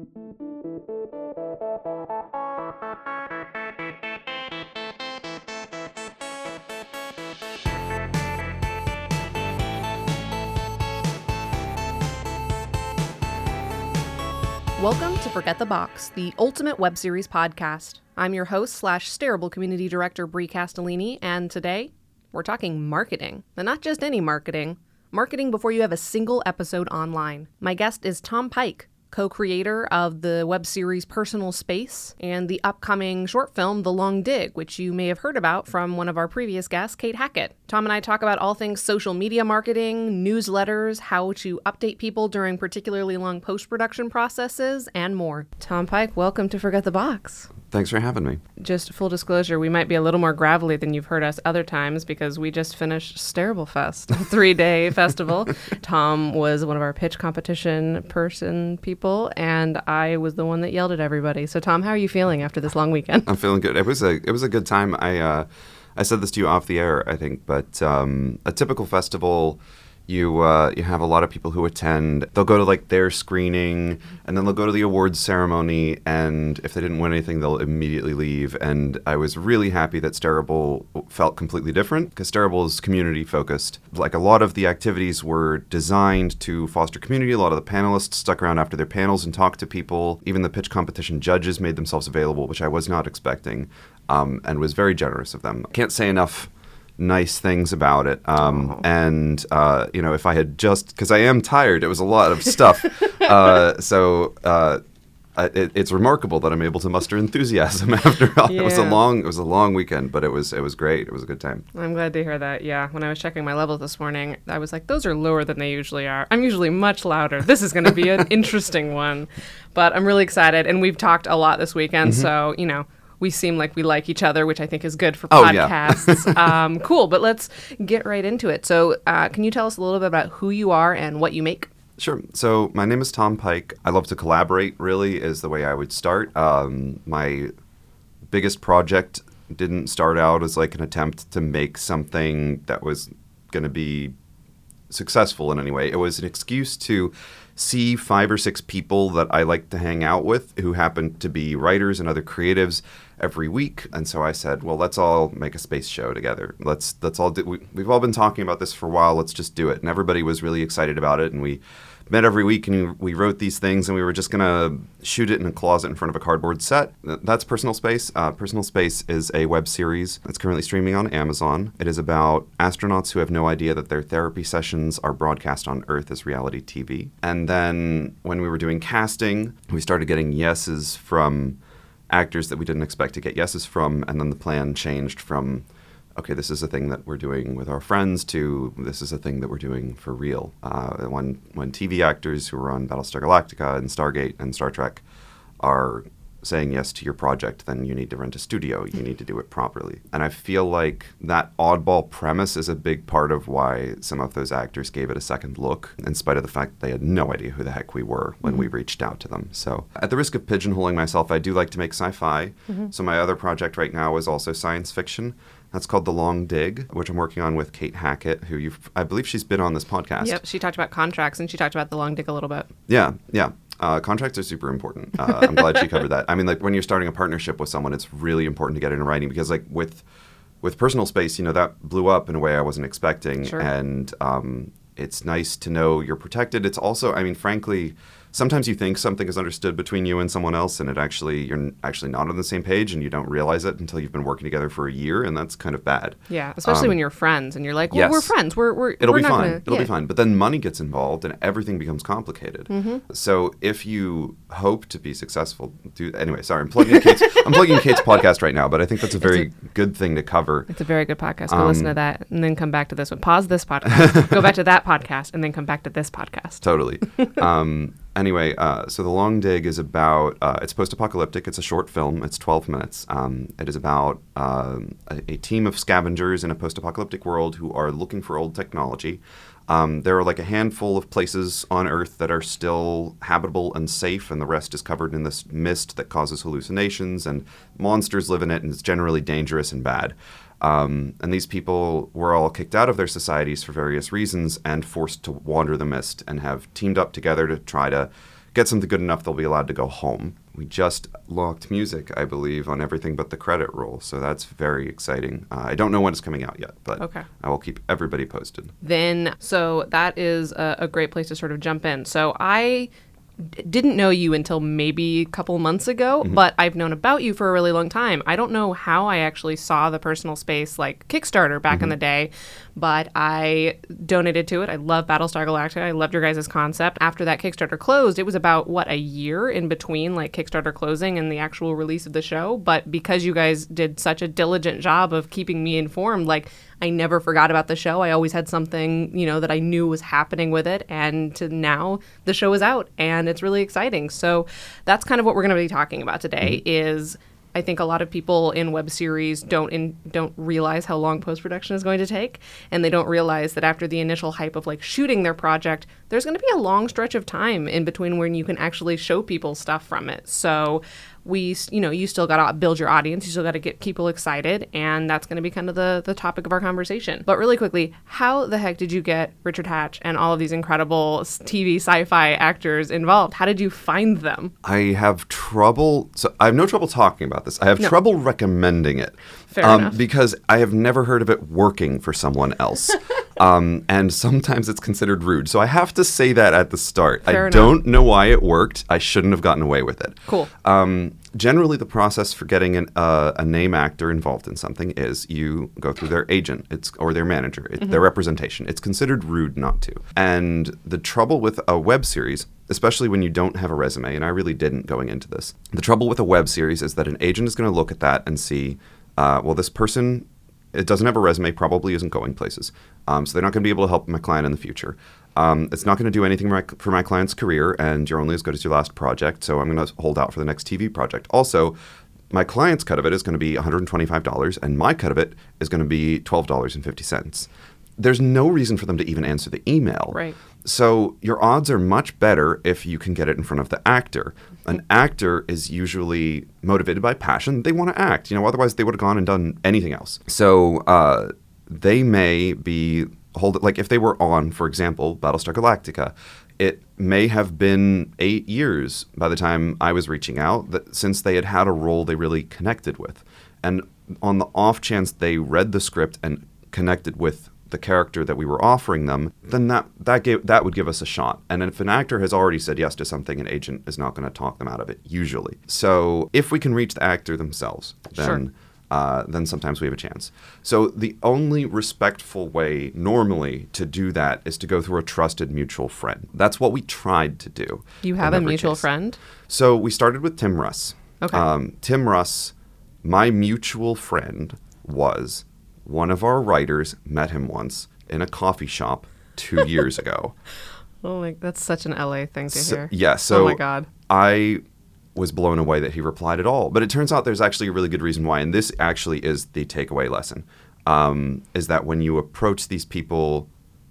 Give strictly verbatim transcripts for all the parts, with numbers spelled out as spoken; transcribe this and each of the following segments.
Welcome to Forget the Box, the ultimate web series podcast. I'm your host slash Starable community director, Brie Castellini, and today we're talking marketing. And not just any marketing, marketing before you have a single episode online. My guest is Tom Pike, co-creator of the web series Personal Space and the upcoming short film The Long Dig, which you may have heard about from one of our previous guests, Kate Hackett. Tom and I talk about all things social media marketing, newsletters, how to update people during particularly long post-production processes, and more. Tom Pike, welcome to Forget the Box. Thanks for having me. Just full disclosure, we might be a little more gravelly than you've heard us other times because we just finished Starable Fest, a three-day festival. Tom was one of our pitch competition person people, and I was the one that yelled at everybody. So, Tom, how are you feeling after this long weekend? I'm feeling good. It was a it was a good time. I uh, I said this to you off the air, I think, but um, a typical festival. You uh, you have a lot of people who attend. They'll go to like their screening, and then they'll go to the awards ceremony, and if they didn't win anything, they'll immediately leave. And I was really happy that Starable felt completely different, because Starable is community focused. Like a lot of the activities were designed to foster community. A lot of the panelists stuck around after their panels and talked to people. Even the pitch competition judges made themselves available, which I was not expecting, um, and was very generous of them. Can't say enough nice things about it. Um, and, uh, you know, if I had just, because I am tired, it was a lot of stuff. uh, so uh, it, it's remarkable that I'm able to muster enthusiasm after all. Yeah. It was a long, it was a long weekend, but it was, it was great. It was a good time. I'm glad to hear that. Yeah. When I was checking my levels this morning, I was like, those are lower than they usually are. I'm usually much louder. This is going to be an interesting one, but I'm really excited. And we've talked a lot this weekend. Mm-hmm. So, you know, we seem like we like each other, which I think is good for oh, podcasts. Yeah. um, cool, but let's get right into it. So uh, can you tell us a little bit about who you are and what you make? Sure. So my name is Tom Pike. I love to collaborate, really, is the way I would start. Um, my biggest project didn't start out as like an attempt to make something that was going to be successful in any way. It was an excuse to see five or six people that I like to hang out with who happen to be writers and other creatives every week. And so I said, well, let's all make a space show together. Let's let's all do, we, we've all been talking about this for a while. Let's just do it. And everybody was really excited about it. And we met every week and we wrote these things, and we were just going to shoot it in a closet in front of a cardboard set. That's Personal Space. Uh, Personal Space is a web series that's currently streaming on Amazon. It is about astronauts who have no idea that their therapy sessions are broadcast on Earth as reality T V. And then when we were doing casting, we started getting yeses from actors that we didn't expect to get yeses from, and then the plan changed from, okay, this is a thing that we're doing with our friends, to this is a thing that we're doing for real. Uh, when when T V actors who are on Battlestar Galactica and Stargate and Star Trek are saying yes to your project, then you need to rent a studio. You need to do it properly. And I feel like that oddball premise is a big part of why some of those actors gave it a second look, in spite of the fact that they had no idea who the heck we were when mm-hmm. we reached out to them. So at the risk of pigeonholing myself, I do like to make sci-fi. Mm-hmm. So my other project right now is also science fiction. That's called The Long Dig, which I'm working on with Kate Hackett, who you've, I believe she's been on this podcast. Yep, she talked about contracts, and she talked about The Long Dig a little bit. Yeah, yeah. Uh, contracts are super important. Uh, I'm glad she covered that. I mean, like when you're starting a partnership with someone, it's really important to get it in writing, because like with with Personal Space, you know, that blew up in a way I wasn't expecting. Sure. And um, it's nice to know you're protected. It's also, I mean, frankly, sometimes you think something is understood between you and someone else, and it actually you're actually not on the same page, and you don't realize it until you've been working together for a year, and that's kind of bad. Yeah, especially um, when you're friends, and you're like, well, yes. we're friends. We're we're It'll we're be not fine. Gonna, It'll yeah. be fine. But then money gets involved, and everything becomes complicated. Mm-hmm. So if you hope to be successful, do anyway. Sorry, I'm plugging Kate's. I'm plugging Kate's podcast right now, but I think that's a very a, good thing to cover. It's a very good podcast. Go um, listen to that, and then come back to this one. Pause this podcast, go back to that podcast, and then come back to this podcast. Totally. um, Anyway, uh, so The Long Dig is about, uh, it's post-apocalyptic. It's a short film. It's twelve minutes. Um, it is about um, a, a team of scavengers in a post-apocalyptic world who are looking for old technology. Um, there are like a handful of places on Earth that are still habitable and safe, and the rest is covered in this mist that causes hallucinations, and monsters live in it, and it's generally dangerous and bad. Um, and these people were all kicked out of their societies for various reasons and forced to wander the mist, and have teamed up together to try to get something good enough, they'll be allowed to go home. We just locked music, I believe, on everything but the credit roll, so that's very exciting. Uh, I don't know when it's coming out yet, but okay. I will keep everybody posted. Then, so that is a, a great place to sort of jump in. So I d- didn't know you until maybe a couple months ago, mm-hmm. but I've known about you for a really long time. I don't know how I actually saw the Personal Space like Kickstarter back mm-hmm. in the day, but I donated to it. I love Battlestar Galactica. I loved your guys' concept. After that Kickstarter closed, it was about, what, a year in between like Kickstarter closing and the actual release of the show. But because you guys did such a diligent job of keeping me informed, like I never forgot about the show. I always had something, you know, that I knew was happening with it. And to now the show is out and it's really exciting. So that's kind of what we're going to be talking about today mm-hmm. is I think a lot of people in web series don't in, don't realize how long post-production is going to take, and they don't realize that after the initial hype of like shooting their project, there's going to be a long stretch of time in between when you can actually show people stuff from it. So we, you know, you still got to build your audience, you still got to get people excited, and that's going to be kind of the the topic of our conversation. But really quickly, how the heck did you get Richard Hatch and all of these incredible T V sci-fi actors involved? How did you find them? I have trouble, so I have no trouble talking about this. I have no. trouble recommending it. Fair um, enough. Because I have never heard of it working for someone else. um, and sometimes it's considered rude. So I have to say that at the start. Fair I enough. don't know why it worked. I shouldn't have gotten away with it. Cool. Um, generally, the process for getting an, uh, a name actor involved in something is you go through their agent it's or their manager, it, mm-hmm. their representation. It's considered rude not to. And the trouble with a web series, especially when you don't have a resume, and I really didn't going into this, the trouble with a web series is that an agent is going to look at that and see, uh, well, this person, it doesn't have a resume, probably isn't going places. Um, so they're not going to be able to help my client in the future. Um, it's not going to do anything for my, for my client's career, and you're only as good as your last project, so I'm going to hold out for the next T V project. Also, my client's cut of it is going to be one hundred twenty-five dollars, and my cut of it is going to be twelve dollars and fifty cents. There's no reason for them to even answer the email. Right. So your odds are much better if you can get it in front of the actor. An actor is usually motivated by passion. They want to act. You know, otherwise they would have gone and done anything else. So uh, they may be hold like if they were on, for example, Battlestar Galactica, it may have been eight years by the time I was reaching out that since they had had a role they really connected with. And on the off chance they read the script and connected with the character that we were offering them, then that that gave that would give us a shot. And if an actor has already said yes to something, an agent is not going to talk them out of it, usually. So if we can reach the actor themselves, then Sure. uh, then sometimes we have a chance. So the only respectful way normally to do that is to go through a trusted mutual friend. That's what we tried to do. You have a mutual case. friend? So we started with Tim Russ. Okay. Um, Tim Russ, my mutual friend, was one of our writers. Met him once in a coffee shop two years ago. Oh my, that's such an L A thing to So, hear. yeah. So oh my God. I was blown away that he replied at all. But it turns out there's actually a really good reason why, and this actually is the takeaway lesson, um, is that when you approach these people,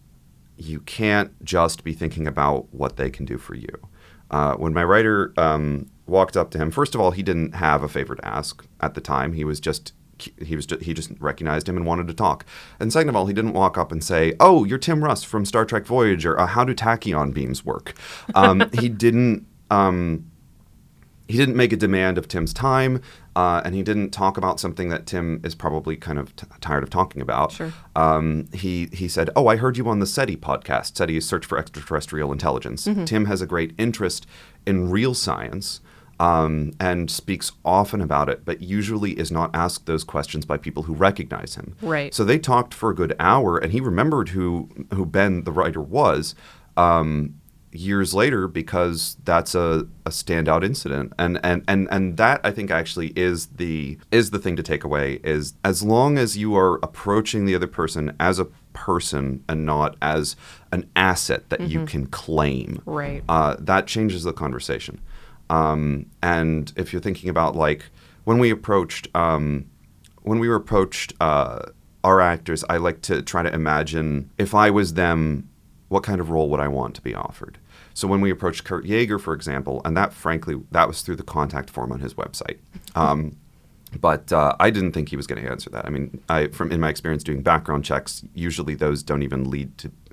you can't just be thinking about what they can do for you. Uh, when my writer um, walked up to him, first of all, he didn't have a favor to ask at the time. He was just he was just, he just recognized him and wanted to talk. And second of all, he didn't walk up and say, "Oh, you're Tim Russ from Star Trek Voyager. Uh, how do tachyon beams work?" Um, he didn't. Um, He didn't make a demand of Tim's time, uh, and he didn't talk about something that Tim is probably kind of t- tired of talking about. Sure. Um, he he said, "Oh, I heard you on the SETI podcast. SETI is Search for Extraterrestrial Intelligence." Mm-hmm. Tim has a great interest in real science um, and speaks often about it, but usually is not asked those questions by people who recognize him. Right. So they talked for a good hour, and he remembered who who Ben, the writer, was. Um, years later, because that's a, a standout incident. And, and and and that, I think, actually is the is the thing to take away, is as long as you are approaching the other person as a person and not as an asset that mm-hmm. you can claim, right? Uh, that changes the conversation. Um, and if you're thinking about, like, when we approached um, when we were approached uh, our actors, I like to try to imagine if I was them, what kind of role would I want to be offered? So when we approached Kurt Yeager, for example, and that, frankly, that was through the contact form on his website. Um, but uh, I didn't think he was going to answer that. I mean, I, from in my experience doing background checks, usually those don't even lead to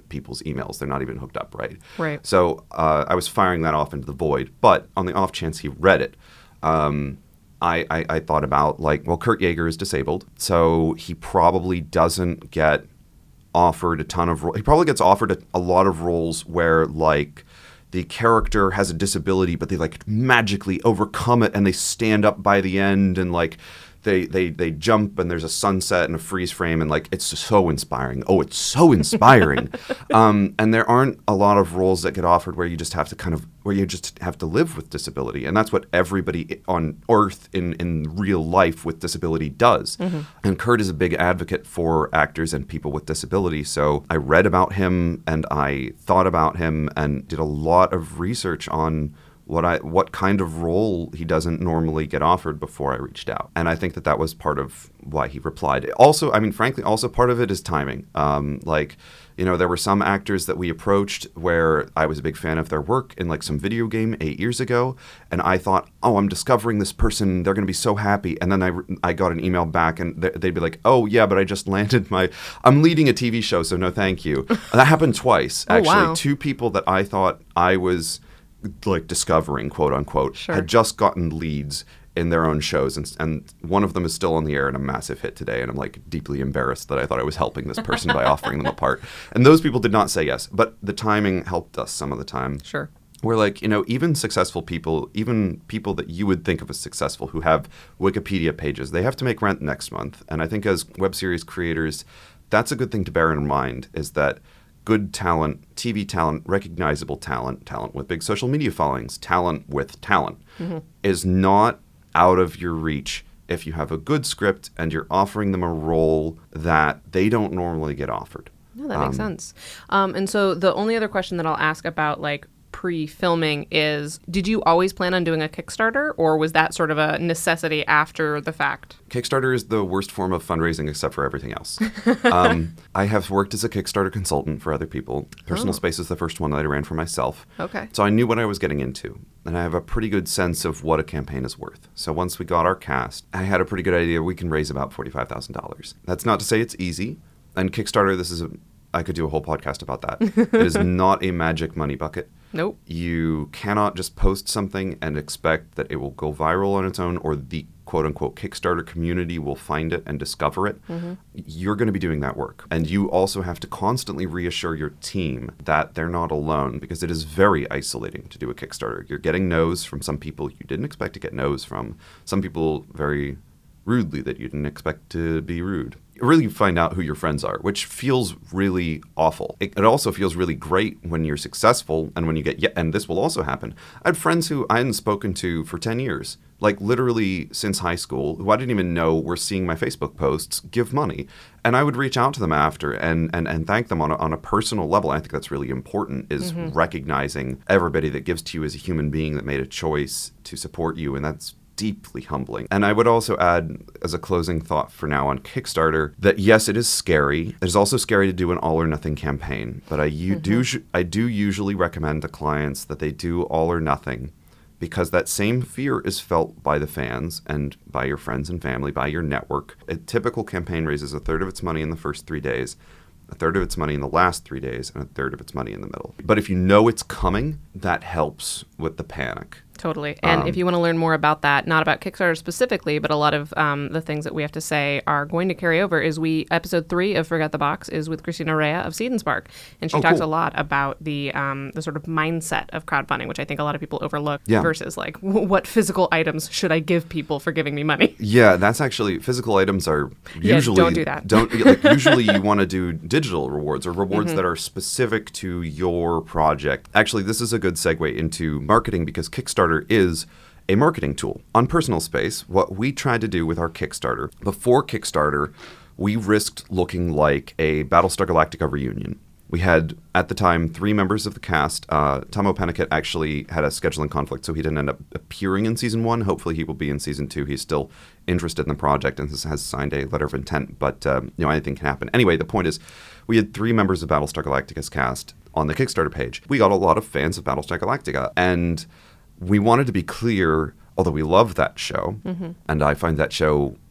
people's emails. They're not even hooked up, right? Right. So uh, I was firing that off into the void. But on the off chance he read it, um, I, I, I thought about, like, well, Kurt Yeager is disabled, so he probably doesn't get offered a ton of roles. He probably gets offered a, a lot of roles where, like, the character has a disability, but they, like, magically overcome it and they stand up by the end and, like, They, they they jump and there's a sunset and a freeze frame and, like, it's so inspiring. Oh, it's so inspiring. um, and there aren't a lot of roles that get offered where you just have to kind of, where you just have to live with disability. And that's what everybody on Earth in, in real life with disability does. Mm-hmm. And Kurt is a big advocate for actors and people with disability. So I read about him and I thought about him and did a lot of research on what I what kind of role he doesn't normally get offered before I reached out. And I think that that was part of why he replied. Also, I mean, frankly, also part of it is timing. Um, like, you know, there were some actors that we approached where I was a big fan of their work in, like, some video game eight years ago. And I thought, oh, I'm discovering this person. They're going to be so happy. And then I, I got an email back and they'd be like, oh, yeah, but I just landed my, I'm leading a T V show, so no thank you. And that happened twice, actually. Oh, wow. Two people that I thought I was, like, discovering, quote unquote, sure. had just gotten leads in their own shows, and, and one of them is still on the air and a massive hit today, and I'm, like, deeply embarrassed that I thought I was helping this person by offering them a part. And those people did not say yes, but the timing helped us some of the time. Sure. We're like, you know, even successful people, even people that you would think of as successful who have Wikipedia pages, they have to make rent next month. And I think as web series creators, that's a good thing to bear in mind, is that good talent, T V talent, recognizable talent, talent with big social media followings, talent with talent, mm-hmm. is not out of your reach if you have a good script and you're offering them a role that they don't normally get offered. No, that makes um, sense. Um, and so the only other question that I'll ask about, like, pre-filming is, did you always plan on doing a Kickstarter, or was that sort of a necessity after the fact? Kickstarter is the worst form of fundraising except for everything else. um, I have worked as a Kickstarter consultant for other people. Personal oh. Space is the first one that I ran for myself. Okay. So I knew what I was getting into, and I have a pretty good sense of what a campaign is worth. So once we got our cast, I had a pretty good idea we can raise about forty-five thousand dollars. That's not to say it's easy. And Kickstarter, this is a, I could do a whole podcast about that. It is not a magic money bucket. Nope. You cannot just post something and expect that it will go viral on its own, or the quote-unquote Kickstarter community will find it and discover it. Mm-hmm. You're going to be doing that work. And you also have to constantly reassure your team that they're not alone, because it is very isolating to do a Kickstarter. You're getting no's from some people you didn't expect to get no's from. Some people very rudely that you didn't expect to be rude. Really find out who your friends are, which feels really awful. It, it also feels really great when you're successful and when you get, yeah, and this will also happen. I had friends who I hadn't spoken to for ten years, like literally since high school, who I didn't even know were seeing my Facebook posts give money. And I would reach out to them after and and, and thank them on a, on a personal level. And I think that's really important, is mm-hmm. recognizing everybody that gives to you as a human being that made a choice to support you. And that's deeply humbling. And I would also add, as a closing thought for now on Kickstarter, that yes, it is scary. It is also scary to do an all or nothing campaign. But I you mm-hmm. do I do usually recommend to clients that they do all or nothing, because that same fear is felt by the fans and by your friends and family, by your network. A typical campaign raises a third of its money in the first three days, a third of its money in the last three days, and a third of its money in the middle. But if you know it's coming, that helps with the panic. Totally. And um, if you want to learn more about that, not about Kickstarter specifically, but a lot of um, the things that we have to say are going to carry over, is we, episode three of Forget the Box is with Christina Rea of Seed and Spark. And she oh, talks cool. a lot about the um, the sort of mindset of crowdfunding, which I think a lot of people overlook, yeah. versus like, w- what physical items should I give people for giving me money? Yeah, that's actually, physical items are usually... Yeah, don't do that. Don't, like, usually you want to do digital rewards, or rewards mm-hmm. that are specific to your project. Actually, this is a good segue into marketing, because Kickstarter is a marketing tool. On Personal Space, what we tried to do with our Kickstarter, before Kickstarter, we risked looking like a Battlestar Galactica reunion. We had, at the time, three members of the cast. Uh, Tom O'Pennicott actually had a scheduling conflict, so he didn't end up appearing in season one. Hopefully he will be in season two. He's still interested in the project and has signed a letter of intent, but um, you know, anything can happen. Anyway, the point is, we had three members of Battlestar Galactica's cast on the Kickstarter page. We got a lot of fans of Battlestar Galactica, and we wanted to be clear, although we love that show, mm-hmm. and I find that show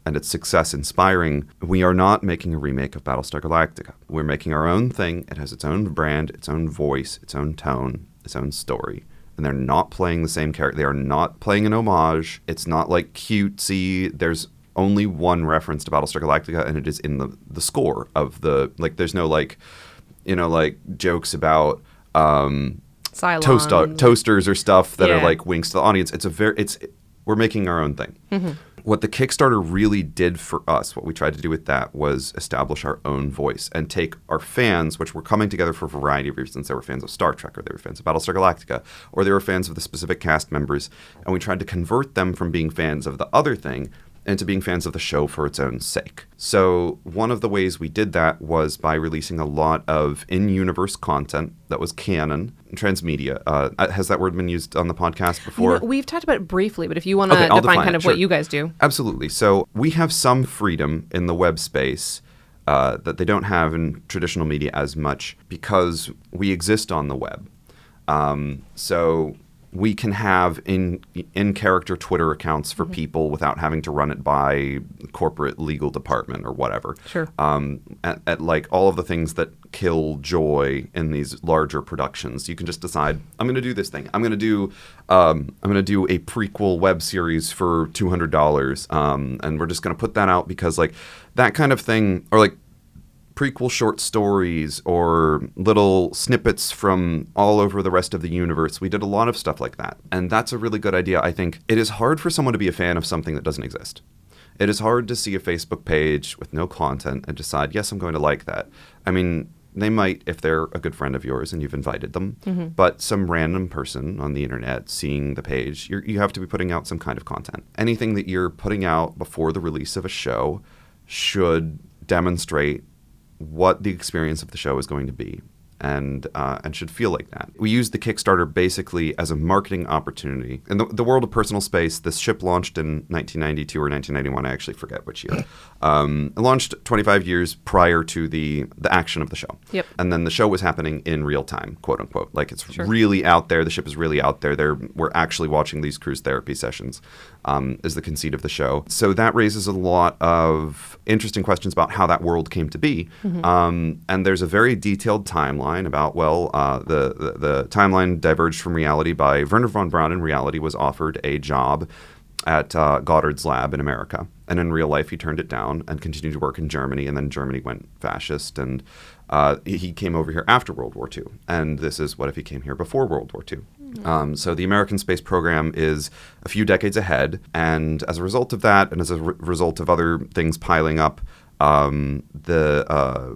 and its success inspiring, we are not making a remake of Battlestar Galactica. We're making our own thing. It has its own brand, its own voice, its own tone, its own story. And they're not playing the same character. They are not playing an homage. It's not like cutesy. There's only one reference to Battlestar Galactica, and it is in the, the score of the, like, there's no, like, you know, like, jokes about um, toast, toasters or stuff that yeah. are, like, winks to the audience. It's a very, it's, we're making our own thing. Mm-hmm. What the Kickstarter really did for us, what we tried to do with that, was establish our own voice and take our fans, which were coming together for a variety of reasons. They were fans of Star Trek, or they were fans of Battlestar Galactica, or they were fans of the specific cast members, and we tried to convert them from being fans of the other thing into being fans of the show for its own sake. So one of the ways we did that was by releasing a lot of in-universe content that was canon, transmedia. Uh, has that word been used on the podcast before? You know, we've talked about it briefly, but if you want to okay, define, define kind it, of sure. what you guys do. Absolutely. So we have some freedom in the web space uh, that they don't have in traditional media as much because we exist on the web. Um, so... we can have in in character Twitter accounts for mm-hmm. people without having to run it by corporate legal department or whatever. Sure. Um, at, at like all of the things that kill joy in these larger productions, you can just decide, I'm going to do this thing. I'm going to do um, I'm going to do a prequel web series for two hundred dollars, um, and we're just going to put that out because like that kind of thing, or like prequel short stories or little snippets from all over the rest of the universe. We did a lot of stuff like that. And that's a really good idea. I think it is hard for someone to be a fan of something that doesn't exist. It is hard to see a Facebook page with no content and decide, yes, I'm going to like that. I mean, they might if they're a good friend of yours and you've invited them. Mm-hmm. But some random person on the internet seeing the page, you're, you have to be putting out some kind of content. Anything that you're putting out before the release of a show should demonstrate what the experience of the show is going to be, and uh, and should feel like that. We used the Kickstarter basically as a marketing opportunity. In the, the world of personal space, this ship launched in nineteen ninety-two or nineteen ninety-one, I actually forget which year. Um, it launched twenty-five years prior to the, the action of the show. Yep. And then the show was happening in real time, quote unquote. Like it's sure. really out there. The ship is really out there. They're, we're actually watching these cruise therapy sessions, um, is the conceit of the show. So that raises a lot of interesting questions about how that world came to be. Mm-hmm. Um, and there's a very detailed timeline about, well, uh, the, the, the timeline diverged from reality by Wernher von Braun in reality was offered a job at uh, Goddard's lab in America. And in real life, he turned it down and continued to work in Germany. And then Germany went fascist. And uh, he came over here after World War Two. And this is what if he came here before World War Two. Mm-hmm. Um, so the American space program is a few decades ahead. And as a result of that, and as a re- result of other things piling up, um, the uh,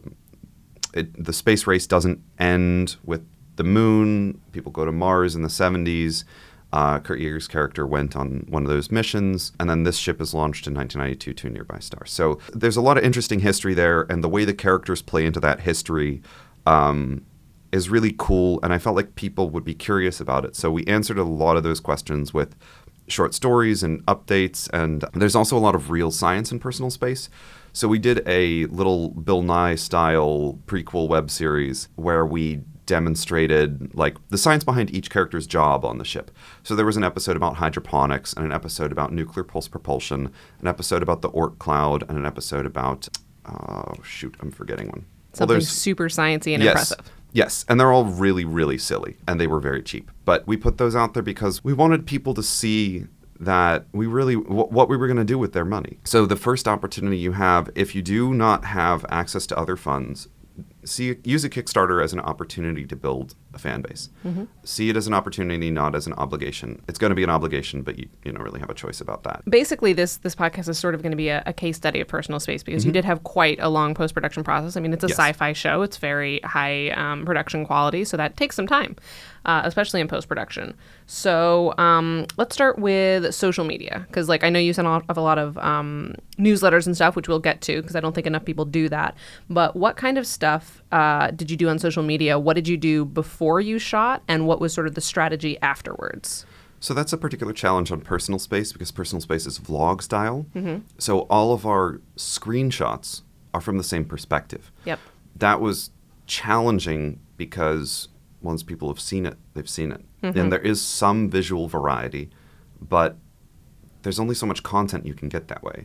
it, the space race doesn't end with the moon. People go to Mars in the seventies. Uh, Kurt Yeager's character went on one of those missions, and then this ship is launched in nineteen ninety-two to a nearby star. So there's a lot of interesting history there, and the way the characters play into that history um, is really cool, and I felt like people would be curious about it. So we answered a lot of those questions with short stories and updates, and there's also a lot of real science in personal space. So we did a little Bill Nye-style prequel web series where we demonstrated like the science behind each character's job on the ship. So there was an episode about hydroponics and an episode about nuclear pulse propulsion, an episode about the Oort cloud, and an episode about, oh shoot, I'm forgetting one. Something well, super sciencey and yes, impressive. Yes, and they're all really, really silly, and they were very cheap. But we put those out there because we wanted people to see that we really, w- what we were going to do with their money. So the first opportunity you have, if you do not have access to other funds, see use a Kickstarter as an opportunity to build a fan base. Mm-hmm. See it as an opportunity, not as an obligation. It's going to be an obligation, but you, you don't really have a choice about that. Basically, this this podcast is sort of going to be a, a case study of personal space because mm-hmm. you did have quite a long post-production process. I mean, it's a yes. sci-fi show. It's very high um, production quality, so that takes some time, uh, especially in post-production. So um, let's start with social media because, like, I know you sent off a lot of um, newsletters and stuff, which we'll get to because I don't think enough people do that. But what kind of stuff uh, did you do on social media? What did you do before you shot, and what was sort of the strategy afterwards? So that's a particular challenge on Personal Space because Personal Space is vlog style. Mm-hmm. So all of our screenshots are from the same perspective. Yep. That was challenging because once people have seen it, they've seen it. Mm-hmm. And there is some visual variety, but there's only so much content you can get that way.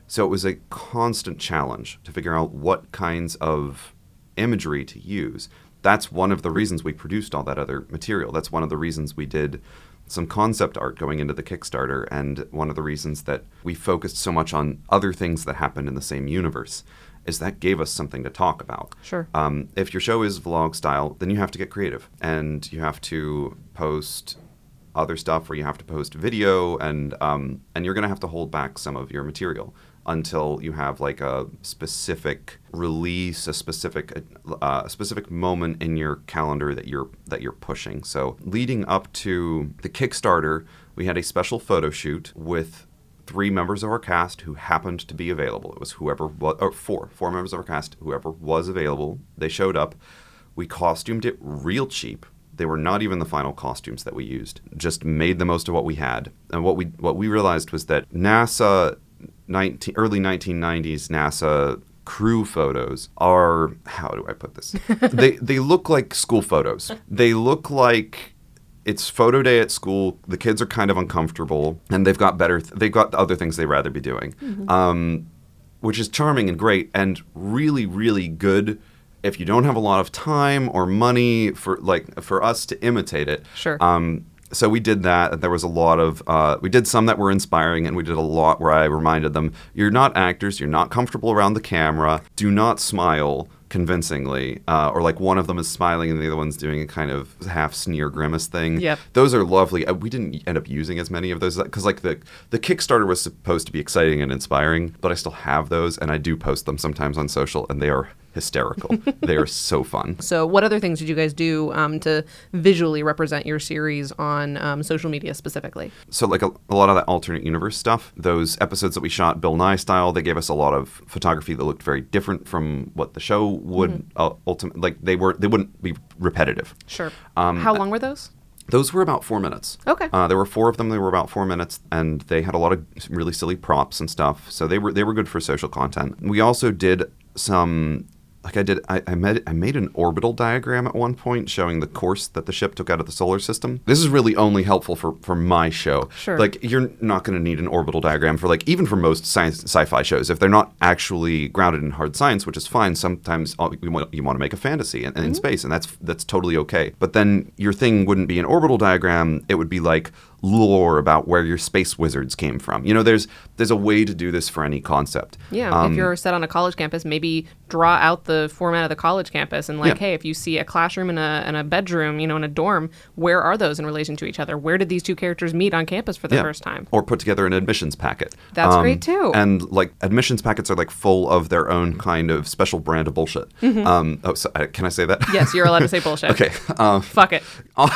So it was a constant challenge to figure out what kinds of imagery to use. That's one of the reasons we produced all that other material. That's one of the reasons we did some concept art going into the Kickstarter, and one of the reasons that we focused so much on other things that happened in the same universe is that gave us something to talk about. Sure. Um, if your show is vlog style, then you have to get creative, and you have to post other stuff, or you have to post video, and um, and you're going to have to hold back some of your material until you have like a specific release, a specific uh, a specific moment in your calendar that you're that you're pushing. So leading up to the Kickstarter, we had a special photo shoot with three members of our cast who happened to be available. It was whoever was, or four, four members of our cast, whoever was available. They showed up. We costumed it real cheap. They were not even the final costumes that we used. Just made the most of what we had. And what we what we realized was that NASA, nineteen, early nineteen nineties NASA crew photos are, how do I put this? they they look like school photos. They look like it's photo day at school. The kids are kind of uncomfortable, and they've got better. Th- they've got other things they'd rather be doing, mm-hmm. um, which is charming and great, and really, really good. If you don't have a lot of time or money for like for us to imitate it, sure. Um, so we did that. There was a lot of uh, we did some that were inspiring, and we did a lot where I reminded them, "You're not actors. You're not comfortable around the camera. Do not smile convincingly." Uh, or like one of them is smiling, and the other one's doing a kind of half sneer grimace thing. Yep. Those are lovely. Uh, we didn't end up using as many of those because like the the Kickstarter was supposed to be exciting and inspiring, but I still have those, and I do post them sometimes on social, and they are hysterical. They are so fun. So what other things did you guys do um, to visually represent your series on um, social media specifically? So like a, a lot of that alternate universe stuff, those episodes that we shot Bill Nye style, they gave us a lot of photography that looked very different from what the show would mm-hmm. uh, ultimately, like they were, they wouldn't be repetitive. Sure. Um, How long were those? Those were about four minutes. Okay. Uh, there were four of them. They were about four minutes, and they had a lot of really silly props and stuff. So they were they were good for social content. We also did some. Like I did, I, I, made, I made an orbital diagram at one point showing the course that the ship took out of the solar system. This is really only helpful for, for my show. Sure. Like, you're not going to need an orbital diagram for, like, even for most science sci-fi shows. If they're not actually grounded in hard science, which is fine, sometimes you want, you want to make a fantasy in, in mm-hmm. space, and that's that's totally okay. But then your thing wouldn't be an orbital diagram. It would be like lore about where your space wizards came from. You know, there's there's a way to do this for any concept. Yeah, um, if you're set on a college campus, maybe draw out the format of the college campus and like, yeah. hey, if you see a classroom and a, and a bedroom, you know, in a dorm, where are those in relation to each other? Where did these two characters meet on campus for the yeah. first time? Or put together an admissions packet. That's um, great too. And like admissions packets are like full of their own kind of special brand of bullshit. Mm-hmm. Um, oh, so, uh, can I say that? Yes, you're allowed to say bullshit. Okay. Um, Fuck it.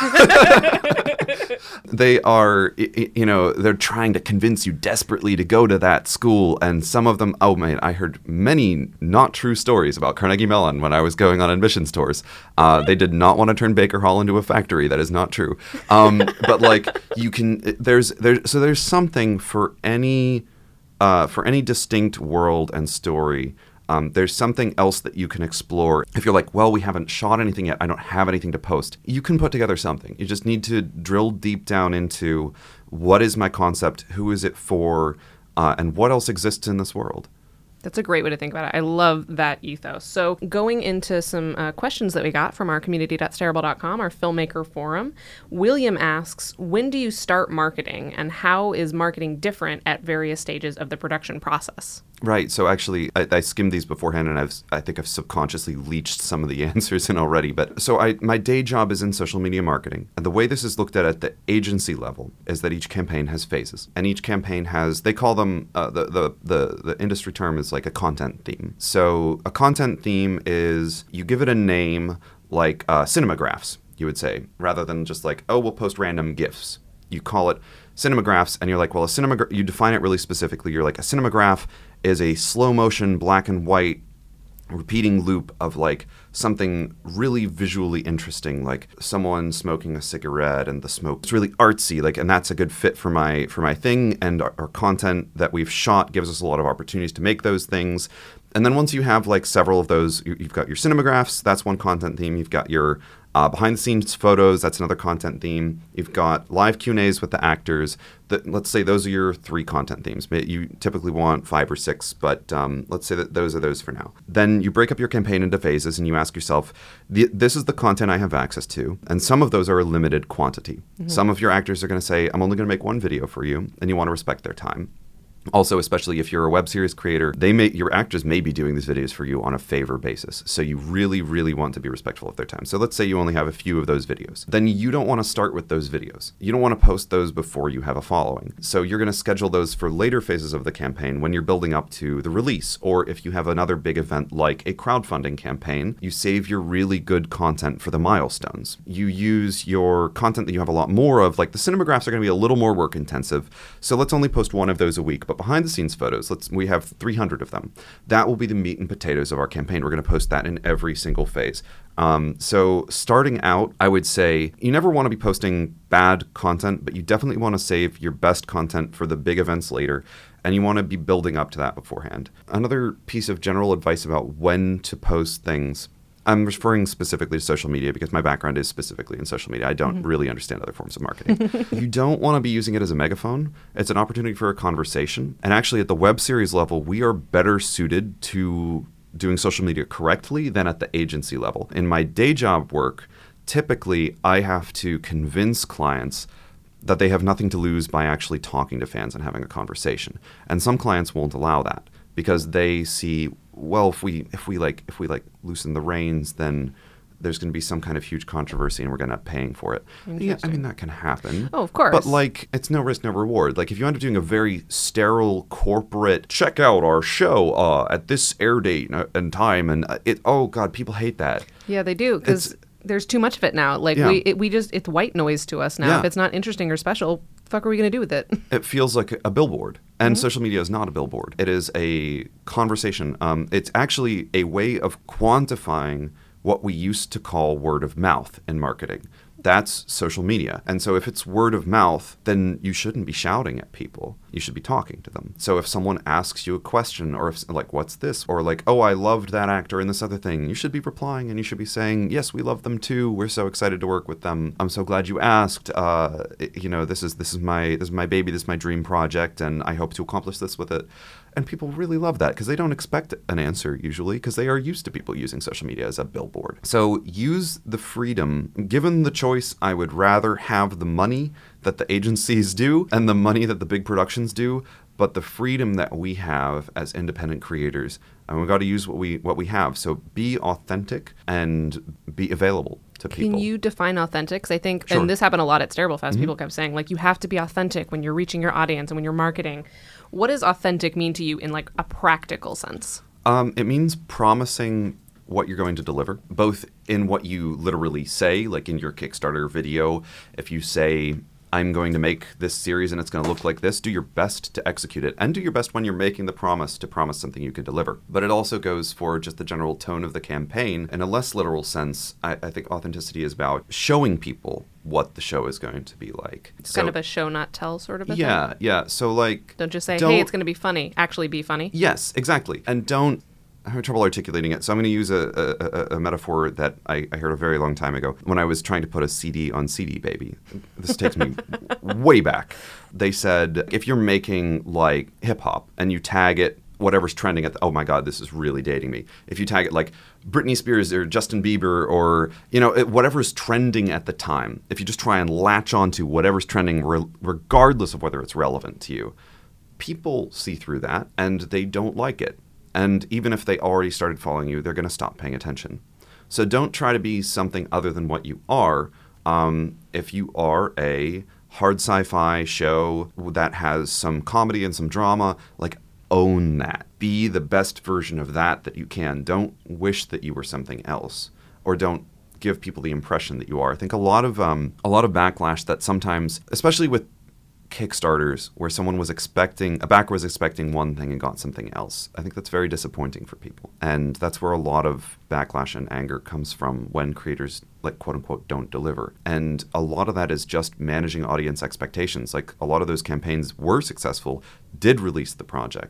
They are, you know, they're trying to convince you desperately to go to that school. And some of them, oh man, I heard many not true stories about Carnegie Mellon when I was going on admissions tours. Uh, they did not want to turn Baker Hall into a factory. That is not true. Um, but like you can, there's, there's, so there's something for any, uh, for any distinct world and story. Um, there's something else that you can explore. If you're like, well, we haven't shot anything yet, I don't have anything to post, you can put together something. You just need to drill deep down into what is my concept, who is it for, uh, and what else exists in this world. That's a great way to think about it. I love that ethos. So going into some uh, questions that we got from our community dot starable dot com, our filmmaker forum, William asks, when do you start marketing, and how is marketing different at various stages of the production process? Right. So actually, I, I skimmed these beforehand, and I've, I think I've subconsciously leached some of the answers in already. But so I, my day job is in social media marketing. And the way this is looked at at the agency level is that each campaign has phases. And each campaign has, they call them, uh, the, the, the, the industry term is like a content theme. So a content theme is, you give it a name like uh, cinemagraphs, you would say, rather than just like, oh, we'll post random GIFs. You call it cinemagraphs, and you're like, well, a cinemagraph, you define it really specifically. You're like, a cinemagraph is a slow motion, black and white, repeating loop of like something really visually interesting, like someone smoking a cigarette and the smoke. It's really artsy, like, and that's a good fit for my for my thing. And our, our content that we've shot gives us a lot of opportunities to make those things. And then once you have like several of those, you, you've got your cinemagraphs, that's one content theme. You've got your Uh, behind the scenes photos, that's another content theme. You've got live Q and A's with the actors. The, let's say those are your three content themes. You typically want five or six, but um, let's say that those are those for now. Then you break up your campaign into phases and you ask yourself, this is the content I have access to. And some of those are a limited quantity. Mm-hmm. Some of your actors are going to say, I'm only going to make one video for you, and you want to respect their time. Also, especially if you're a web series creator, they may your actors may be doing these videos for you on a favor basis. So you really, really want to be respectful of their time. So let's say you only have a few of those videos. Then you don't want to start with those videos. You don't want to post those before you have a following. So you're going to schedule those for later phases of the campaign when you're building up to the release. Or if you have another big event like a crowdfunding campaign, you save your really good content for the milestones. You use your content that you have a lot more of, like the cinemagraphs are going to be a little more work intensive. So let's only post one of those a week. But behind the scenes photos, let's we have three hundred of them. That will be the meat and potatoes of our campaign. We're going to post that in every single phase. Um, so starting out, I would say you never want to be posting bad content, but you definitely want to save your best content for the big events later, and you want to be building up to that beforehand. Another piece of general advice about when to post things, I'm referring specifically to social media because my background is specifically in social media. I don't mm-hmm. really understand other forms of marketing. You don't want to be using it as a megaphone. It's an opportunity for a conversation. And actually, at the web series level, we are better suited to doing social media correctly than at the agency level. In my day job work, typically, I have to convince clients that they have nothing to lose by actually talking to fans and having a conversation. And some clients won't allow that because they see, well, if we if we like if we like loosen the reins, then there's going to be some kind of huge controversy and we're going to end up paying for it. Yeah, I mean, that can happen. Oh, of course. But like, it's no risk, no reward. Like, if you end up doing a very sterile corporate, check out our show uh, at this air date and time, and it, oh God, people hate that. Yeah, they do, because there's too much of it now. Like, yeah. we it, we just, it's white noise to us now. Yeah. If it's not interesting or special, what the fuck are we going to do with it? It feels like a billboard. And mm-hmm. social media is not a billboard. It is a conversation. Um, it's actually a way of quantifying what we used to call word of mouth in marketing. That's social media. And so if it's word of mouth, then you shouldn't be shouting at people. You should be talking to them. So if someone asks you a question, or if like, what's this? Or like, oh, I loved that actor in this other thing, you should be replying and you should be saying, yes, we love them too. We're so excited to work with them. I'm so glad you asked. Uh, you know, this is this is my this is my baby, this is my dream project, and I hope to accomplish this with it. And people really love that because they don't expect an answer usually because they are used to people using social media as a billboard. So use the freedom. Given the choice, I would rather have the money that the agencies do and the money that the big productions do, but the freedom that we have as independent creators, and we've got to use what we what we have. So be authentic and be available to people. Can you define authentic? Because I think, Sure. and this happened a lot at Stareable Fest, Mm-hmm. people kept saying, like, you have to be authentic when you're reaching your audience and when you're marketing. What does authentic mean to you in, like, a practical sense? Um, it means promising what you're going to deliver, both in what you literally say, like in your Kickstarter video. If you say, I'm going to make this series and it's going to look like this, do your best to execute it, and do your best when you're making the promise to promise something you can deliver. But it also goes for just the general tone of the campaign. In a less literal sense, I, I think authenticity is about showing people what the show is going to be like. It's so, kind of a show not tell sort of a yeah, thing? Yeah, So like... Don't just say, don't, hey, it's going to be funny. Actually be funny. Yes, exactly. And don't... I have trouble articulating it, so I'm going to use a, a, a metaphor that I, I heard a very long time ago when I was trying to put a C D on C D Baby. This takes me way back. They said, if you're making, like, hip-hop and you tag it, whatever's trending at the, oh my God, this is really dating me. If you tag it like Britney Spears or Justin Bieber or, you know, it, whatever's trending at the time, if you just try and latch onto whatever's trending re- regardless of whether it's relevant to you, people see through that and they don't like it. And even if they already started following you, they're going to stop paying attention. So don't try to be something other than what you are. Um, if you are a hard sci-fi show that has some comedy and some drama, like, own that. Be the best version of that that you can. Don't wish that you were something else, or don't give people the impression that you are. I think a lot of um, a lot of backlash that sometimes, especially with Kickstarters, where someone was expecting, a backer was expecting one thing and got something else. I think that's very disappointing for people. And that's where a lot of backlash and anger comes from when creators, like, quote unquote, don't deliver. And a lot of that is just managing audience expectations. Like, a lot of those campaigns were successful, did release the project,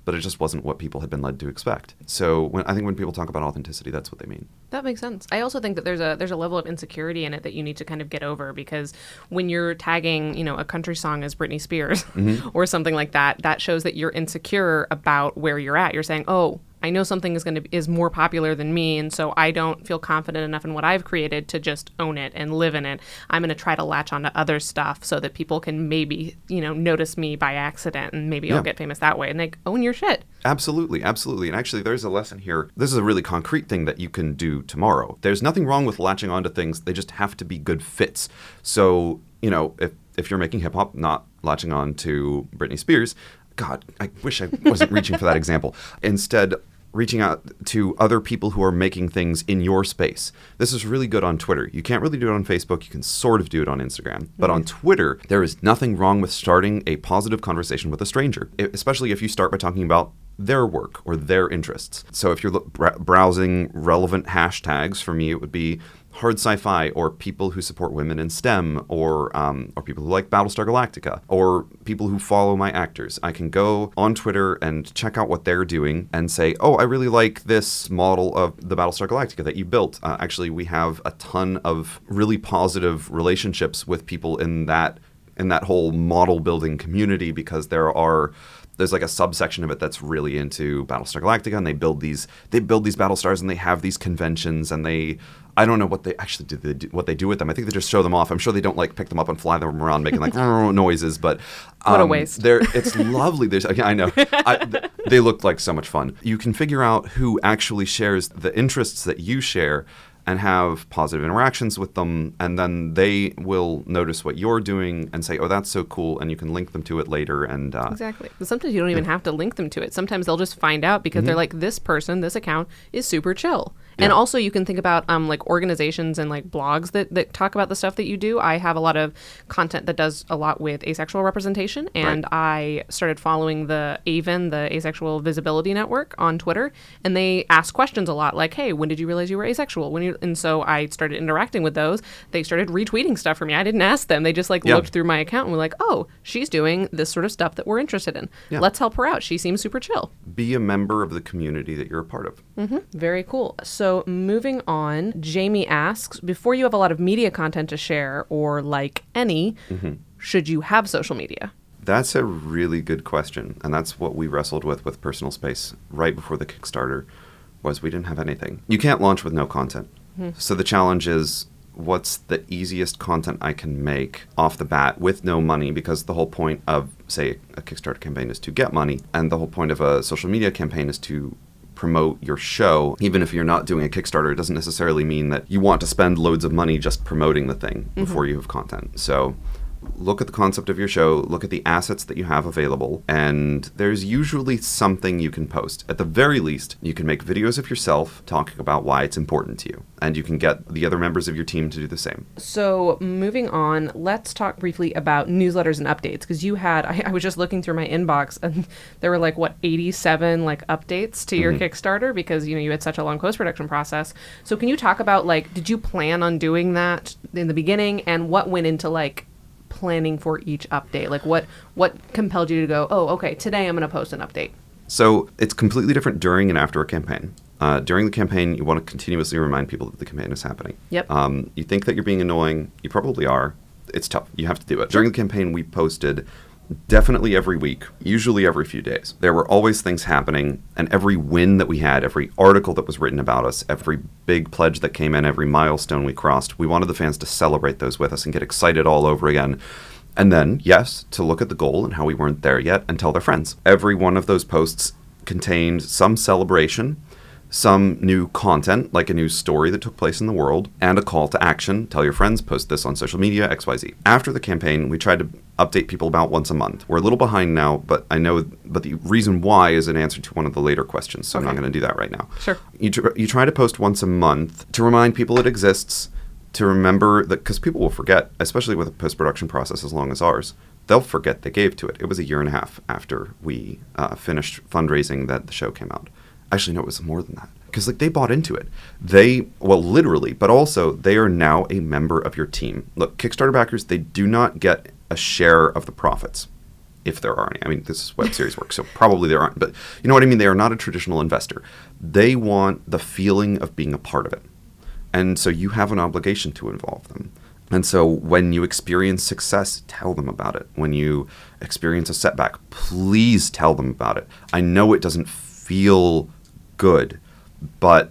but it just wasn't what people had been led to expect. So when, I think when people talk about authenticity, that's what they mean. That makes sense. I also think that there's a there's a level of insecurity in it that you need to kind of get over, because when you're tagging, you know, a country song as Britney Spears mm-hmm. or something like that, that shows that you're insecure about where you're at. You're saying, oh, I know something is going to is more popular than me, and so I don't feel confident enough in what I've created to just own it and live in it. I'm going to try to latch onto other stuff so that people can maybe, you know, notice me by accident, and maybe yeah. I'll get famous that way. And like, own your shit. Absolutely, absolutely. And actually, there's a lesson here. This is a really concrete thing that you can do tomorrow. There's nothing wrong with latching onto things. They just have to be good fits. So, you know, if if you're making hip hop, not latching on to Britney Spears. God, I wish I wasn't reaching for that example. Instead, reaching out to other people who are making things in your space. This is really good on Twitter. You can't really do it on Facebook. You can sort of do it on Instagram. But mm-hmm. on Twitter, there is nothing wrong with starting a positive conversation with a stranger, especially if you start by talking about their work or their interests. So if you're lo- br- browsing relevant hashtags, for me, it would be hard sci-fi, or people who support women in STEM, or um, or people who like Battlestar Galactica, or people who follow my actors. I can go on Twitter and check out what they're doing and say, oh, I really like this model of the Battlestar Galactica that you built. Uh, actually, we have a ton of really positive relationships with people in that in that whole model building community, because there are there's like a subsection of it that's really into Battlestar Galactica, and they build these they build these Battlestars, and they have these conventions, and they I don't know what they actually do, they do what they do with them. I think they just show them off. I'm sure they don't like pick them up and fly them around making like noises, but um, what a waste. They're it's lovely. There's I know I, th- they look like so much fun. You can figure out who actually shares the interests that you share, and have positive interactions with them, and then they will notice what you're doing and say, oh, that's so cool, and you can link them to it later. And uh, Exactly. But sometimes you don't even have to link them to it. Sometimes they'll just find out because mm-hmm. they're like, this person, this account is super chill. Yeah. And also you can think about um, like organizations and like blogs that, that talk about the stuff that you do. I have a lot of content that does a lot with asexual representation, and right. I started following the A V I N, the Asexual Visibility Network, on Twitter, and they ask questions a lot like, hey, when did you realize you were asexual? When you And so I started interacting with those. They started retweeting stuff for me. I didn't ask them. They just like yeah. looked through my account and were like, oh, she's doing this sort of stuff that we're interested in. Yeah. Let's help her out. She seems super chill. Be a member of the community that you're a part of. Mm-hmm. Very cool. So moving on, Jamie asks, before you have a lot of media content to share, or like any, mm-hmm. should you have social media? That's a really good question. And that's what we wrestled with with Personal Space right before the Kickstarter, was we didn't have anything. You can't launch with no content. Mm-hmm. So the challenge is, what's the easiest content I can make off the bat with no money? Because the whole point of, say, a Kickstarter campaign is to get money, and the whole point of a social media campaign is to promote your show. Even if you're not doing a Kickstarter, it doesn't necessarily mean that you want to spend loads of money just promoting the thing mm-hmm. before you have content. So look at the concept of your show, look at the assets that you have available, and there's usually something you can post. At the very least, you can make videos of yourself talking about why it's important to you, and you can get the other members of your team to do the same. So moving on, let's talk briefly about newsletters and updates, because you had, I, I was just looking through my inbox, and there were like, what, eighty-seven like updates to your mm-hmm. Kickstarter, because, you know, you had such a long post-production process. So can you talk about, like, did you plan on doing that in the beginning, and what went into, like, planning for each update? Like what what compelled you to go, oh, okay, today I'm going to post an update? So it's completely different during and after a campaign. Uh, during the campaign, you want to continuously remind people that the campaign is happening. Yep. Um, you think that you're being annoying. You probably are. It's tough. You have to do it. During the campaign, we posted definitely every week, usually every few days. There were always things happening, and every win that we had, every article that was written about us, every big pledge that came in, every milestone we crossed, we wanted the fans to celebrate those with us and get excited all over again. And then, yes, to look at the goal and how we weren't there yet and tell their friends. Every one of those posts contained some celebration, some new content, like a new story that took place in the world, and a call to action. Tell your friends, post this on social media, X Y Z. After the campaign, we tried to update people about once a month. We're a little behind now, but I know, but the reason why is an answer to one of the later questions, so okay. I'm not going to do that right now. Sure. You, tr- you try to post once a month to remind people it exists, to remember that, because people will forget, especially with a post-production process as long as ours, they'll forget they gave to it. It was a year and a half after we uh, finished fundraising that the show came out. Actually, no, it was more than that. Because like they bought into it. They, well, literally, but also they are now a member of your team. Look, Kickstarter backers, they do not get a share of the profits. if there are any. I mean, this is web series work, so probably there aren't. But you know what I mean? They are not a traditional investor. They want the feeling of being a part of it. And so you have an obligation to involve them. And so when you experience success, tell them about it. When you experience a setback, please tell them about it. I know it doesn't feel good, but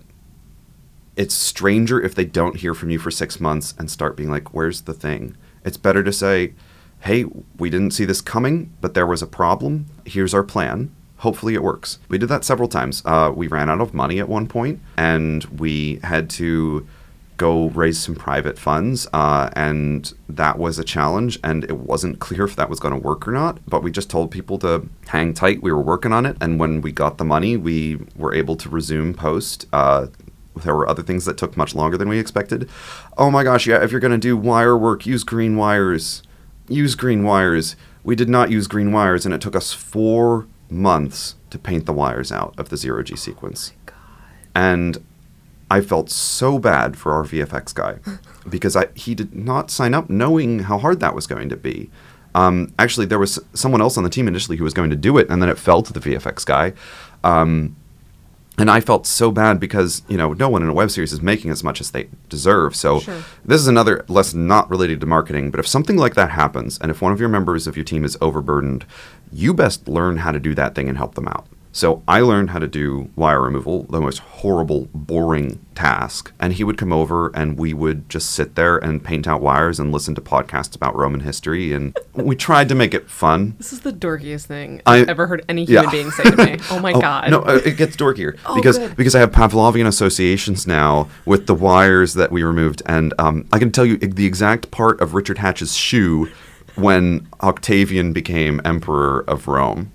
it's stranger if they don't hear from you for six months and start being like, where's the thing? It's better to say, hey, we didn't see this coming, but there was a problem. Here's our plan. Hopefully it works. We did that several times. Uh, we ran out of money at one point, and we had to go raise some private funds, uh, and that was a challenge, and it wasn't clear if that was going to work or not, but we just told people to hang tight. We were working on it, and when we got the money, we were able to resume post. Uh, there were other things that took much longer than we expected. Oh my gosh, yeah, if you're going to do wire work, use green wires. Use green wires. We did not use green wires, and it took us four months to paint the wires out of the zero-G sequence. Oh my God. And I felt so bad for our V F X guy because I, he did not sign up knowing how hard that was going to be. Um, actually, there was someone else on the team initially who was going to do it, and then it fell to the V F X guy. Um, and I felt so bad because, you know, no one in a web series is making as much as they deserve. So Sure. This is another lesson not related to marketing, but if something like that happens, and if one of your members of your team is overburdened, you best learn how to do that thing and help them out. So I learned how to do wire removal, the most horrible, boring task. And he would come over and we would just sit there and paint out wires and listen to podcasts about Roman history. And we tried to make it fun. This is the dorkiest thing I- I've ever heard any human yeah. being say to me. Oh my Oh, God. No, uh, it gets dorkier Oh, because good. because I have Pavlovian associations now with the wires that we removed. And um, I can tell you the exact part of Richard Hatch's shoe when Octavian became emperor of Rome.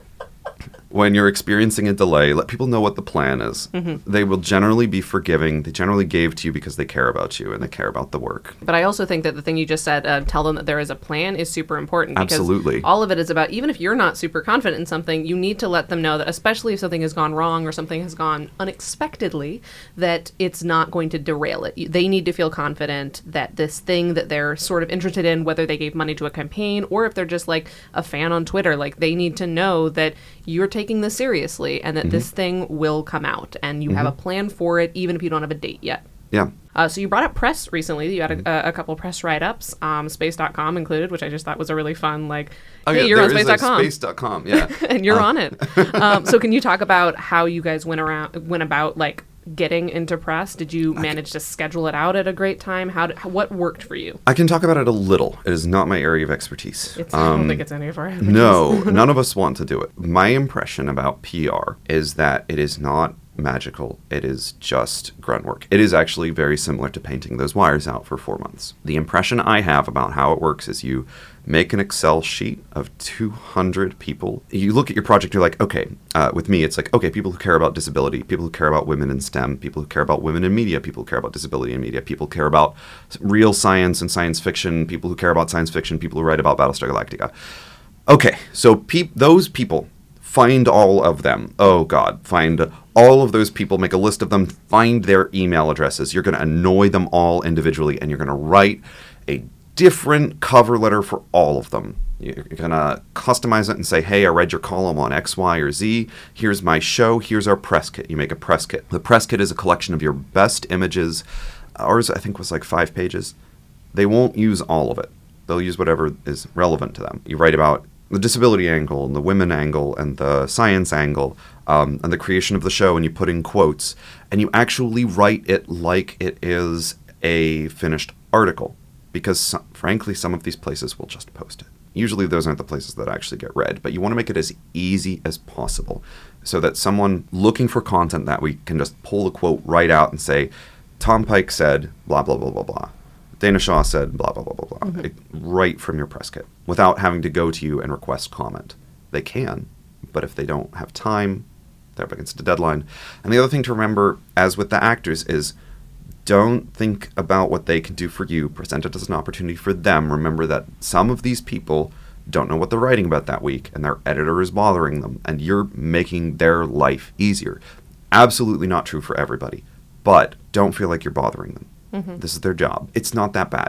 When you're experiencing a delay, let people know what the plan is. Mm-hmm. They will generally be forgiving. They generally gave to you because they care about you and they care about the work. But I also think that the thing you just said, uh, tell them that there is a plan, is super important. Because Absolutely. all of it is about, even if you're not super confident in something, you need to let them know that, especially if something has gone wrong or something has gone unexpectedly, that it's not going to derail it. You- They need to feel confident that this thing that they're sort of interested in, whether they gave money to a campaign or if they're just like a fan on Twitter, like they need to know that you're taking this seriously and that Mm-hmm. this thing will come out and you Mm-hmm. have a plan for it, even if you don't have a date yet. Yeah. Uh, so you brought up press recently. You had a, a couple press write-ups, um, space dot com included, which I just thought was a really fun, like, Oh, hey, yeah, you're there on is space a dot com. space dot com, yeah. and you're Uh, on it. Um, so can you talk about how you guys went around, went about, like, getting into press? Did you manage to schedule it out at a great time? How did, what worked for you? I can talk about it a little. It is not my area of expertise. It's, I don't Um, think it's any of our No, none of us want to do it. My impression about P R is that it is not magical. It is just grunt work. It is actually very similar to painting those wires out for four months. The impression I have about how it works is you make an Excel sheet of two hundred people. You look at your project, you're like, okay, uh, with me, it's like, okay, people who care about disability, people who care about women in STEM, people who care about women in media, people who care about disability in media, people who care about real science and science fiction, people who care about science fiction, people who write about Battlestar Galactica. Okay, so pe- those people, find all of them. Oh, God. Find all of those people, make a list of them, find their email addresses. You're going to annoy them all individually, and you're going to write a different cover letter for all of them. You're going to customize it and say, hey, I read your column on X, Y, or Z. Here's my show. Here's our press kit. You make a press kit. The press kit is a collection of your best images. Ours, I think, was like five pages. They won't use all of it. They'll use whatever is relevant to them. You write about the disability angle and the women angle and the science angle um, and the creation of the show, and you put in quotes, and you actually write it like it is a finished article, because some, frankly, some of these places will just post it. Usually those aren't the places that actually get read, but you want to make it as easy as possible so that someone looking for content that week can just pull the quote right out and say, Tom Pike said blah, blah, blah, blah, blah. Dana Shaw said blah, blah, blah, blah, blah, mm-hmm. it, right from your press kit, without having to go to you and request comment. They can, but if they don't have time, they're up against a deadline. And the other thing to remember, as with the actors, is don't think about what they can do for you. Present it as an opportunity for them. Remember that some of these people don't know what they're writing about that week, and their editor is bothering them, and you're making their life easier. Absolutely not true for everybody, but don't feel like you're bothering them. Mm-hmm. This is their job. It's not that bad.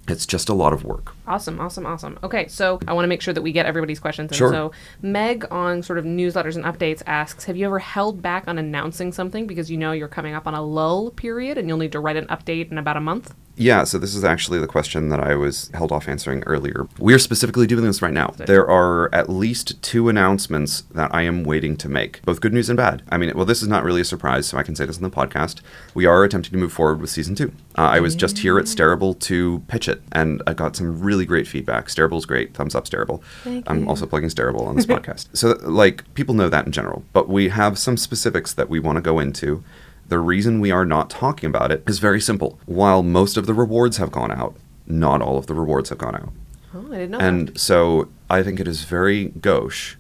It's just a lot of work. Awesome, awesome, awesome. Okay, so I want to make sure that we get everybody's questions in. Sure. So Meg on sort of newsletters and updates asks, have you ever held back on announcing something because you know you're coming up on a lull period and you'll need to write an update in about a month? Yeah, so this is actually the question that I was held off answering earlier. We are specifically doing this right now. There are at least two announcements that I am waiting to make, both good news and bad. I mean, well, this is not really a surprise, so I can say this in the podcast. We are attempting to move forward with season two. Uh, I was just here at Stareable to pitch it, and I got some really great feedback. Stareable's great. Thumbs up, Stareable. Thank I'm you. also plugging Stareable on this podcast. So, like, people know that in general, but we have some specifics that we want to go into. The reason we are not talking about it is very simple. While most of the rewards have gone out, not all of the rewards have gone out. Oh, I didn't know And that. so I think it is very gauche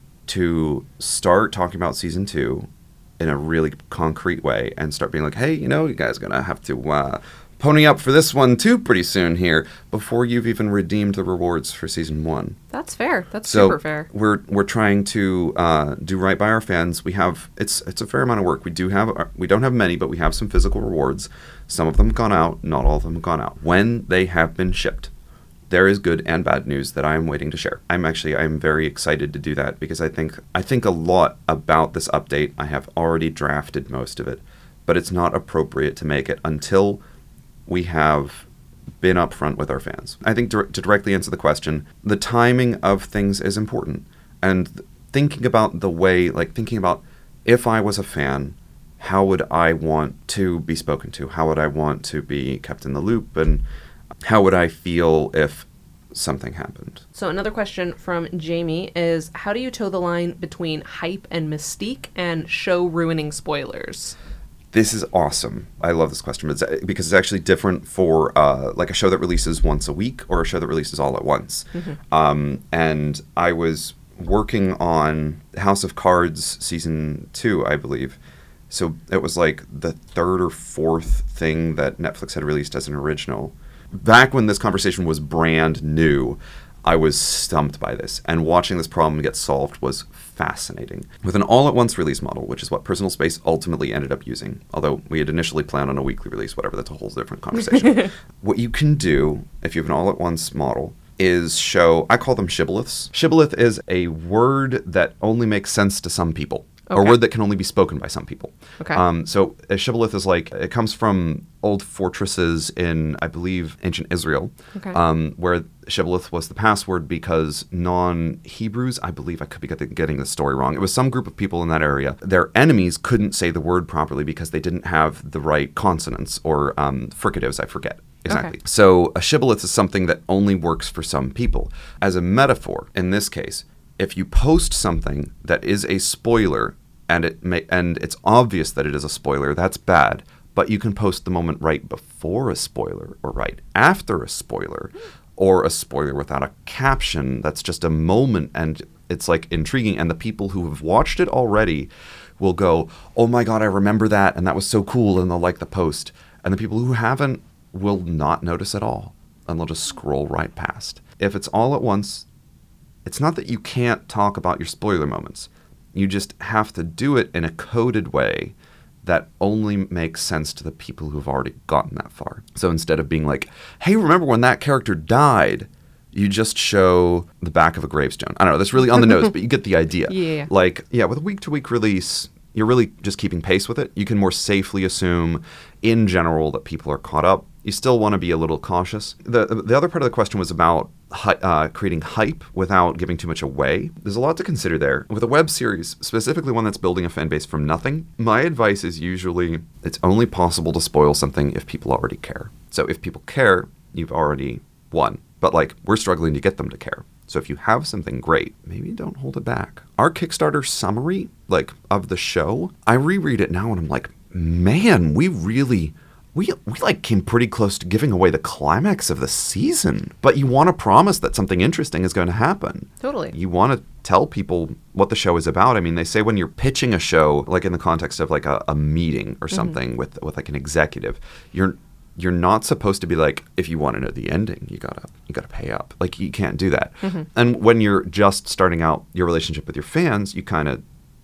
to start talking about season two in a really concrete way and start being like, hey, you know, you guys are going to have to uh, pony up for this one too pretty soon here before you've even redeemed the rewards for season one. That's fair. That's So super fair. we're we're trying to uh, do right by our fans. We have it's it's a fair amount of work. We do have our, we don't have many, but we have some physical rewards. Some of them have gone out. Not all of them have gone out. When they have been shipped, there is good and bad news that I am waiting to share. I'm actually I'm very excited to do that because I think I think a lot about this update. I have already drafted most of it, but it's not appropriate to make it until we have been upfront with our fans. I think dir- to directly answer the question, the timing of things is important. And th- thinking about the way, like thinking about if I was a fan, how would I want to be spoken to? How would I want to be kept in the loop? And how would I feel if something happened? So another question from Jamie is, how do you toe the line between hype and mystique and show ruining spoilers? This is awesome. I love this question it's, because it's actually different for uh, like a show that releases once a week or a show that releases all at once. Mm-hmm. Um, and I was working on House of Cards season two, I believe. So it was like the third or fourth thing that Netflix had released as an original. Back when this conversation was brand new, I was stumped by this, and watching this problem get solved was fascinating. With an all-at-once release model, which is what Personal Space ultimately ended up using, although we had initially planned on a weekly release, whatever, that's a whole different conversation. What you can do, if you have an all-at-once model, is show, I call them shibboleths. Shibboleth is a word that only makes sense to some people. Or a Okay. word that can only be spoken by some people. Okay. Um, so a shibboleth is like, it comes from old fortresses in, I believe, ancient Israel, Okay. um, where shibboleth was the password because non-Hebrews, I believe, I could be get- getting the story wrong. It was some group of people in that area. Their enemies couldn't say the word properly because they didn't have the right consonants or um, fricatives, I forget. Exactly. Okay. So a shibboleth is something that only works for some people. As a metaphor, in this case, if you post something that is a spoiler and it may, and it's obvious that it is a spoiler, that's bad. But you can post the moment right before a spoiler or right after a spoiler or a spoiler without a caption. That's just a moment and it's like intriguing. And the people who have watched it already will go, oh my God, I remember that. And that was so cool. And they'll like the post. And the people who haven't will not notice at all. And they'll just scroll right past. If it's all at once, it's not that you can't talk about your spoiler moments. You just have to do it in a coded way that only makes sense to the people who've already gotten that far. So instead of being like, hey, remember when that character died? You just show the back of a gravestone. I don't know, that's really on the nose, but you get the idea. Yeah. Like, yeah, with a week-to-week release, you're really just keeping pace with it. You can more safely assume, in general, that people are caught up. You still want to be a little cautious. The the other part of the question was about hi, uh, creating hype without giving too much away. There's a lot to consider there. With a web series, specifically one that's building a fan base from nothing, my advice is usually it's only possible to spoil something if people already care. So if people care, you've already won. But like, we're struggling to get them to care. So if you have something great, maybe don't hold it back. Our Kickstarter summary, like, of the show, I reread it now and I'm like, man, we really... We, we like came pretty close to giving away the climax of the season. But you want to promise that something interesting is going to happen. Totally. You want to tell people what the show is about. I mean, they say when you're pitching a show, like in the context of like a, a meeting or something mm-hmm. with with like an executive, you're you're not supposed to be like, if you want to know the ending, you gotta you gotta pay up. Like, you can't do that. Mm-hmm. And when you're just starting out your relationship with your fans, you kind of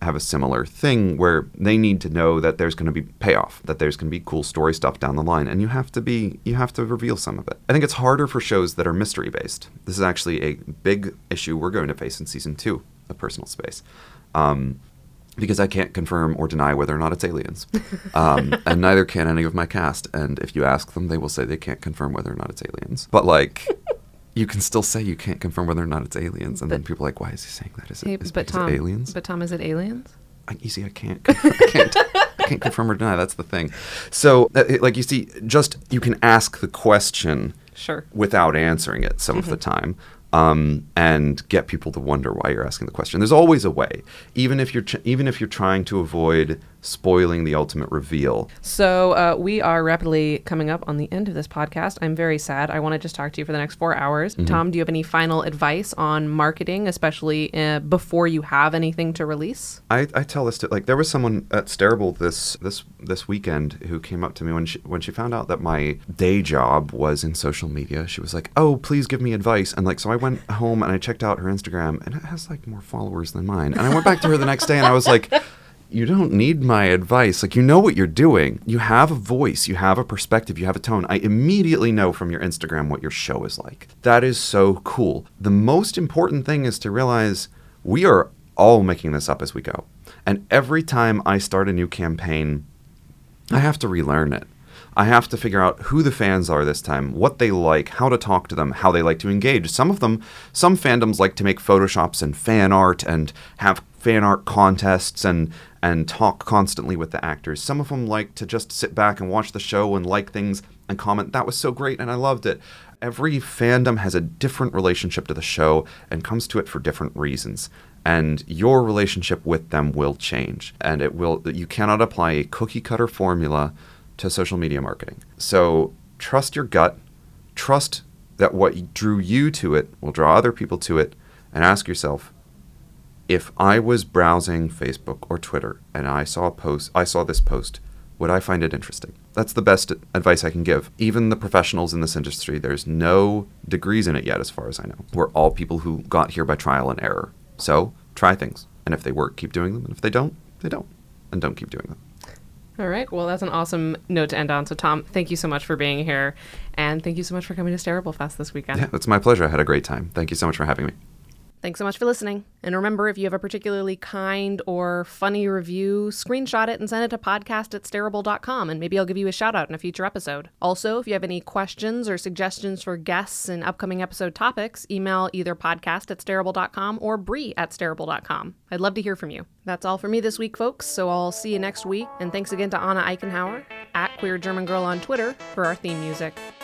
have a similar thing where they need to know that there's going to be payoff, that there's going to be cool story stuff down the line, and you have to be you have to reveal some of it. I think it's harder for shows that are mystery based. This is actually a big issue we're going to face in season two of Personal Space. Um, because I can't confirm or deny whether or not it's aliens. Um, and neither can any of my cast. And if you ask them, they will say they can't confirm whether or not it's aliens. But, like, you can still say you can't confirm whether or not it's aliens. And but, then people are like, why is he saying that? Is it, hey, is, but is Tom, it aliens? But, Tom, is it aliens? I, you see, I can't, I can't, I can't confirm or deny. That's the thing. So, uh, like, you see, just you can ask the question sure. without answering it some mm-hmm. of the time. Um, and get people to wonder why you're asking the question. There's always a way, even if you're ch- even if you're trying to avoid spoiling the ultimate reveal. So uh, we are rapidly coming up on the end of this podcast. I'm very sad. I want to just talk to you for the next four hours. Mm-hmm. Tom, do you have any final advice on marketing, especially uh, before you have anything to release? I, I tell this to, like, there was someone at Stareable this this this weekend who came up to me when she when she found out that my day job was in social media. She was like, "Oh, please give me advice." And like, so I went home and I checked out her Instagram, and it has like more followers than mine. And I went back to her the next day and I was like, you don't need my advice. Like, you know what you're doing. You have a voice. You have a perspective. You have a tone. I immediately know from your Instagram what your show is like. That is so cool. The most important thing is to realize we are all making this up as we go. And every time I start a new campaign, I have to relearn it. I have to figure out who the fans are this time, what they like, how to talk to them, how they like to engage. Some of them, some fandoms like to make photoshops and fan art and have fan art contests and and talk constantly with the actors. Some of them like to just sit back and watch the show and like things and comment, "That was so great and I loved it." Every fandom has a different relationship to the show and comes to it for different reasons. And your relationship with them will change. And it will. You cannot apply a cookie cutter formula to social media marketing. So trust your gut, trust that what drew you to it will draw other people to it, and ask yourself, if I was browsing Facebook or Twitter and I saw a post, I saw this post, would I find it interesting? That's the best advice I can give. Even the professionals in this industry, there's no degrees in it yet as far as I know. We're all people who got here by trial and error. So try things. And if they work, keep doing them. And if they don't, they don't. And don't keep doing them. All right. Well, that's an awesome note to end on. So, Tom, thank you so much for being here. And thank you so much for coming to Stareable Fest this weekend. Yeah, it's my pleasure. I had a great time. Thank you so much for having me. Thanks so much for listening. And remember, if you have a particularly kind or funny review, screenshot it and send it to podcast at stareable dot com, and maybe I'll give you a shout out in a future episode. Also, if you have any questions or suggestions for guests and upcoming episode topics, email either podcast at stareable dot com or Bree at stareable dot com. I'd love to hear from you. That's all for me this week, folks, so I'll see you next week. And thanks again to Anna Eichenhauer at Queer German Girl on Twitter for our theme music.